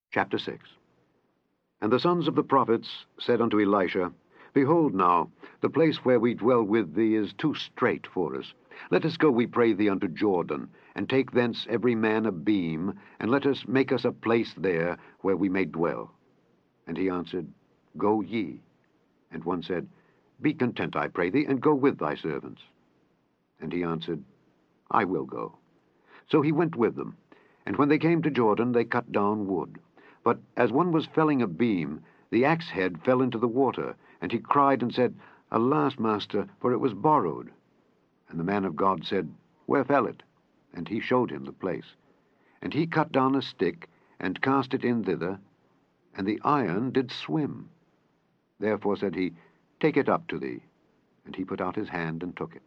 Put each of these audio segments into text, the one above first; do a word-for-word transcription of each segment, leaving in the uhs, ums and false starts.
Chapter six. And the sons of the prophets said unto Elisha, Behold now, the place where we dwell with thee is too strait for us. Let us go, we pray thee, unto Jordan, and take thence every man a beam, and let us make us a place there where we may dwell. And he answered, Go ye. And one said, Be content, I pray thee, and go with thy servants. And he answered, I will go. So he went with them. And when they came to Jordan, they cut down wood. But as one was felling a beam, the axe head fell into the water, and he cried and said, Alas, master, for it was borrowed. And the man of God said, Where fell it? And he showed him the place. And he cut down a stick, and cast it in thither, and the iron did swim. Therefore said he, Take it up to thee. And he put out his hand and took it.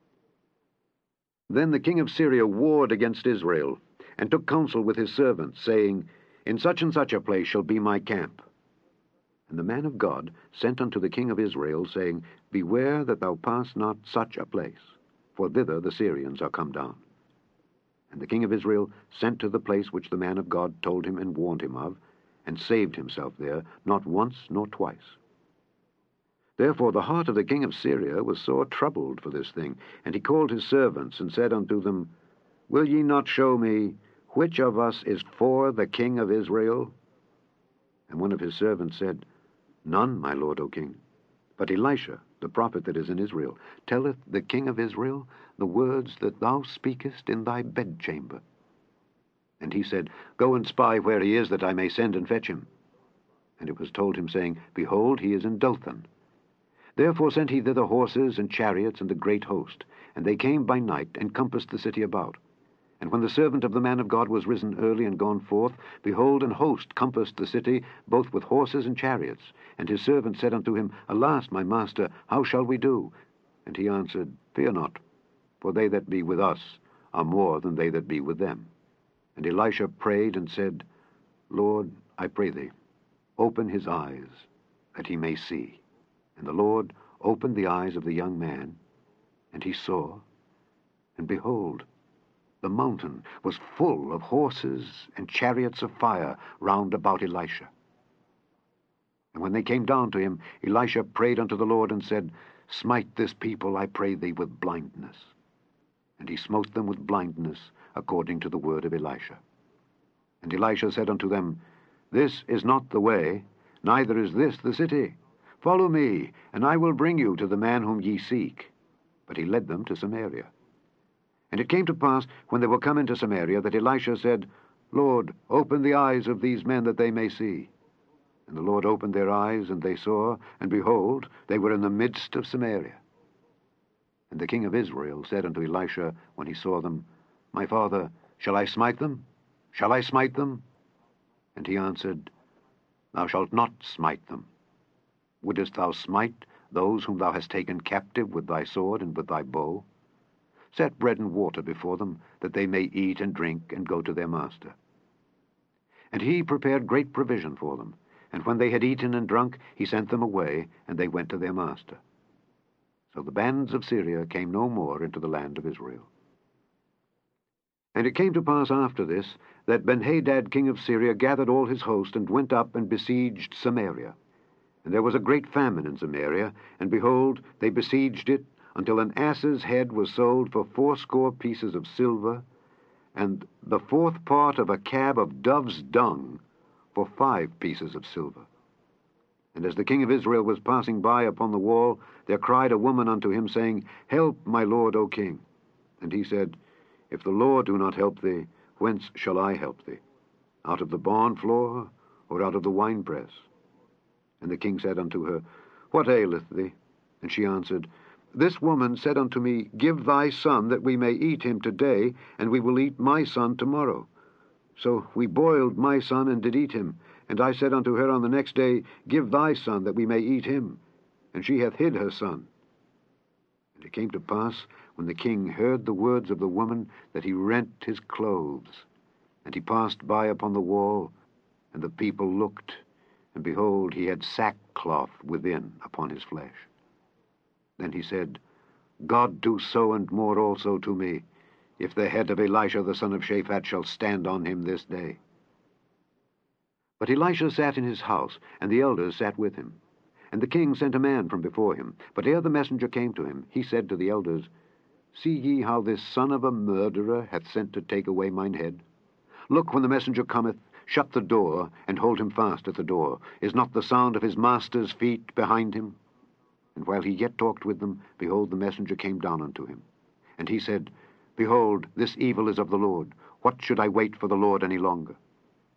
Then the king of Syria warred against Israel, and took counsel with his servants, saying, In such and such a place shall be my camp. And the man of God sent unto the king of Israel, saying, Beware that thou pass not such a place, for thither the Syrians are come down. And the king of Israel sent to the place which the man of God told him and warned him of, and saved himself there, not once nor twice. Therefore the heart of the king of Syria was sore troubled for this thing, and he called his servants, and said unto them, Will ye not show me which of us is for the king of Israel? And one of his servants said, None, my lord, O king. But Elisha, the prophet that is in Israel, telleth the king of Israel the words that thou speakest in thy bedchamber. And he said, Go and spy where he is, that I may send and fetch him. And it was told him, saying, Behold, he is in Dothan. Therefore sent he thither horses and chariots and a great host, and they came by night, and compassed the city about. And when the servant of the man of God was risen early and gone forth, behold, an host compassed the city, both with horses and chariots. And his servant said unto him, Alas, my master, how shall we do? And he answered, Fear not, for they that be with us are more than they that be with them. And Elisha prayed and said, Lord, I pray thee, open his eyes, that he may see. And the Lord opened the eyes of the young man, and he saw, and behold, the mountain was full of horses and chariots of fire round about Elisha. And when they came down to him, Elisha prayed unto the Lord, and said, Smite this people, I pray thee, with blindness. And he smote them with blindness, according to the word of Elisha. And Elisha said unto them, This is not the way, neither is this the city. Follow me, and I will bring you to the man whom ye seek. But he led them to Samaria. And it came to pass, when they were come into Samaria, that Elisha said, Lord, open the eyes of these men, that they may see. And the Lord opened their eyes, and they saw, and behold, they were in the midst of Samaria. And the king of Israel said unto Elisha, when he saw them, My father, shall I smite them? Shall I smite them? And he answered, Thou shalt not smite them. Wouldest thou smite those whom thou hast taken captive with thy sword and with thy bow? Set bread and water before them, that they may eat and drink, and go to their master. And he prepared great provision for them, and when they had eaten and drunk, he sent them away, and they went to their master. So the bands of Syria came no more into the land of Israel. And it came to pass after this, that Benhadad king of Syria gathered all his host, and went up and besieged Samaria. And there was a great famine in Samaria, and behold, they besieged it, until an ass's head was sold for fourscore pieces of silver, and the fourth part of a cab of dove's dung for five pieces of silver. And as the king of Israel was passing by upon the wall, there cried a woman unto him, saying, Help, my lord, O king. And he said, If the Lord do not help thee, whence shall I help thee? Out of the barn floor, or out of the winepress? And the king said unto her, What aileth thee? And she answered, This woman said unto me, Give thy son, that we may eat him today, and we will eat my son tomorrow. So we boiled my son, and did eat him. And I said unto her on the next day, Give thy son, that we may eat him. And she hath hid her son. And it came to pass, when the king heard the words of the woman, that he rent his clothes. And he passed by upon the wall, and the people looked, and behold, he had sackcloth within upon his flesh. Then he said, God do so and more also to me, if the head of Elisha the son of Shaphat shall stand on him this day. But Elisha sat in his house, and the elders sat with him. And the king sent a man from before him. But ere the messenger came to him, he said to the elders, See ye how this son of a murderer hath sent to take away mine head? Look, when the messenger cometh, shut the door, and hold him fast at the door. Is not the sound of his master's feet behind him? And while he yet talked with them, behold, the messenger came down unto him. And he said, Behold, this evil is of the Lord. What should I wait for the Lord any longer?